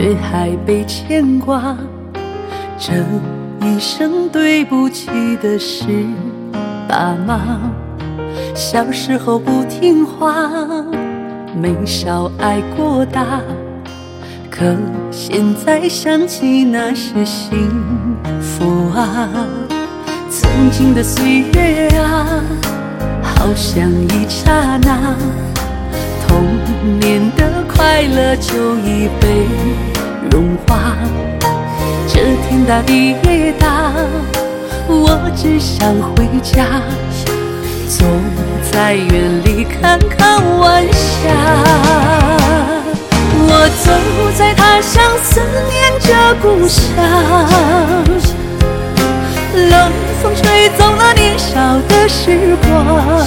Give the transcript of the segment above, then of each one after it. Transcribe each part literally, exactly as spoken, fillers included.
却还被牵挂。这一生对不起的是爸妈，小时候不听话，没少挨过打。可现在想起那是幸福啊，曾经的岁月啊，好像一刹那，童年的快乐就已被融化。这天大地也大，我只想回家，坐在园里看看晚霞。我走在他乡，思念着故乡，冷风吹走了年少的时光。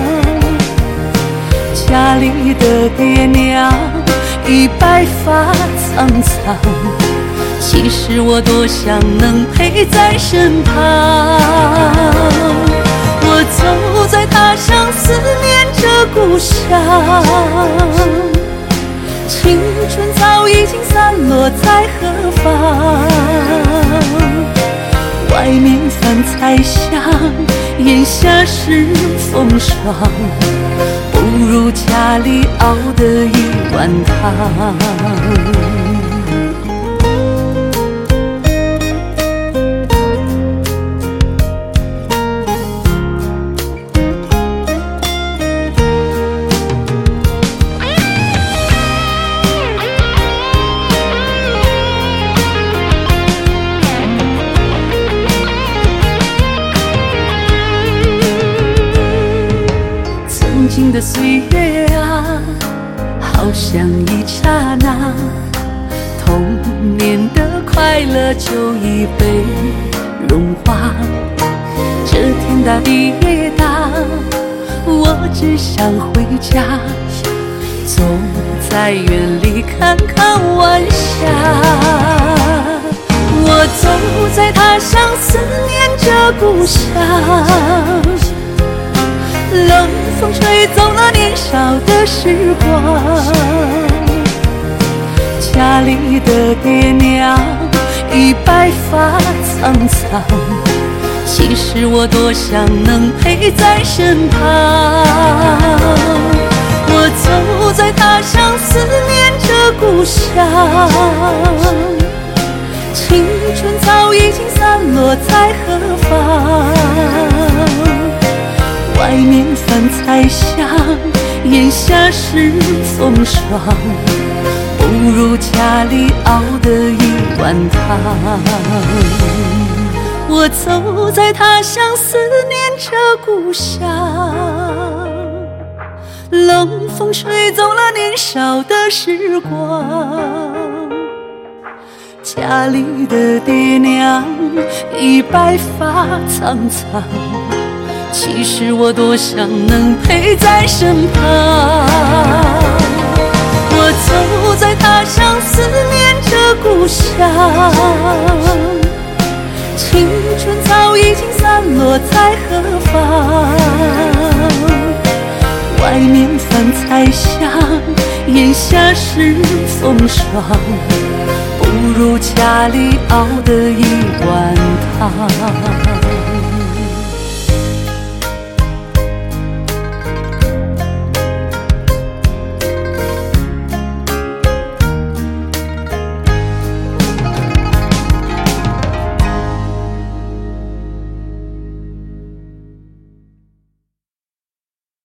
家里的爹娘已白发苍苍，其实我多想能陪在身旁。我走在他乡，思念着故乡，青春早已经散落在何方？外面饭菜香，眼下是风霜，不如家里熬的一碗汤。曾经的岁月啊，好像一刹那，童年的快乐就已被融化。这天大地也大，我只想回家，坐在园里看看晚霞。我走在他乡，思念着故乡，冷风吹走了年少的时光。家里的爹娘已白发苍苍，其实我多想能陪在身旁。我走在他乡，思念着故乡，青春早已经散落在何方？外面饭菜香，眼下是风霜，不如家里熬的一碗汤。我走在他乡，思念着故乡，冷风吹走了年少的时光。家里的爹娘已白发苍苍，其实我多想能陪在身旁。我走在他乡，思念着故乡，青春早已经散落在何方？外面饭菜香，眼下是风霜，不如家里熬的一碗汤。